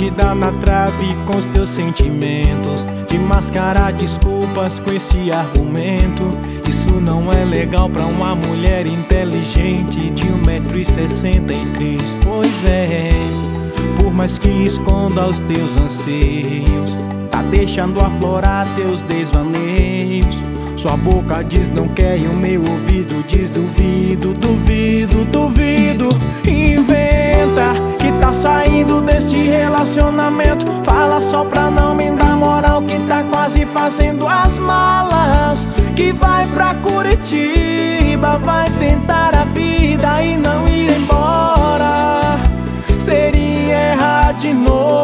de dar na trave com os teus sentimentos, de mascarar desculpas com esse argumento. Isso não é legal pra uma mulher inteligente de 1,63 m. Pois é, por mais que esconda os teus anseios, tá deixando aflorar teus desvaneios. Sua boca diz não quer e o meu ouvido diz duvido, duvido, duvido. Inventa que tá saindo desse relacionamento, fala só pra não me dar moral que tá quase fazendo as malas, que vai pra Curitiba, vai tentar a vida e não ir embora. Seria errar de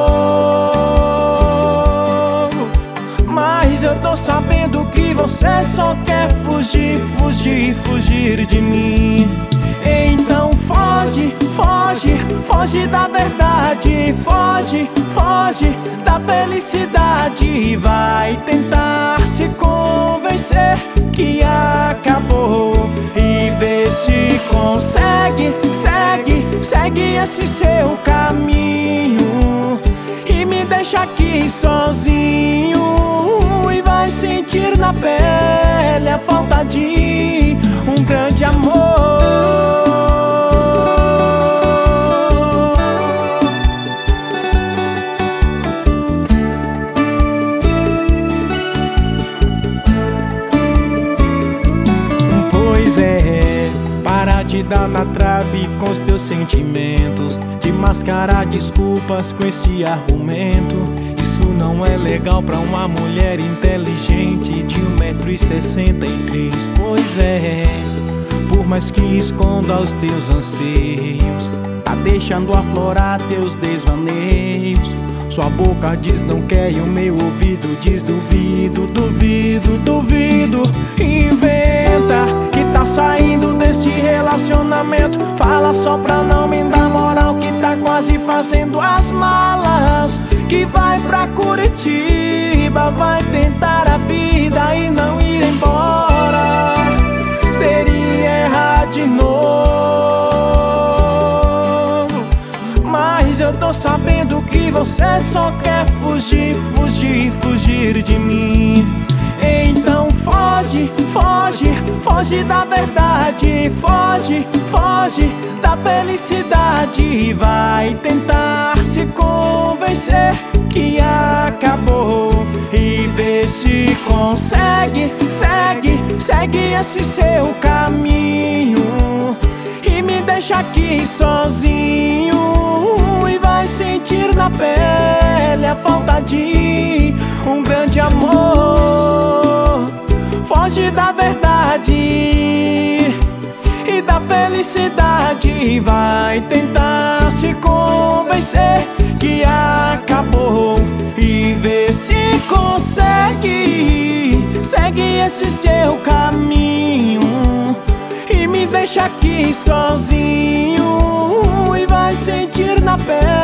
novo, mas eu tô sabendo que você só quer fugir, fugir, fugir de mim. Então foge, foge, foge da verdade, foge, foge da felicidade e vai tentar se convencer que acabou. E vê se consegue, segue, segue esse seu caminho e me deixa aqui sozinho. E vai sentir na pele a falta de um grande amor. Pois é, para de dar na trave com os teus sentimentos, de mascarar desculpas com esse argumento. Isso não é legal pra uma mulher inteligente de 1,63 m. Pois é, por mais que esconda os teus anseios, tá deixando aflorar teus desvaneios. Sua boca diz não quer e o meu ouvido diz duvido, duvido, duvido. Inventa que tá saindo desse relacionamento, fala só pra não me dar moral que tá quase fazendo as malas, que vai pra Curitiba, vai tentar a vida e não ir embora. Seria errar de novo, mas eu tô sabendo que você só quer fugir, fugir, fugir de mim. Então foge, foge, foge da verdade, foge, foge da felicidade e vai tentar se convencer que acabou. E vê se consegue, segue, segue esse seu caminho e me deixa aqui sozinho. E vai sentir na pele a falta de um grande amor. Foge da verdade e da felicidade e vai tentar se convencer que acabou. E vê se consegue, segue esse seu caminho e me deixa aqui sozinho. E vai sentir na pele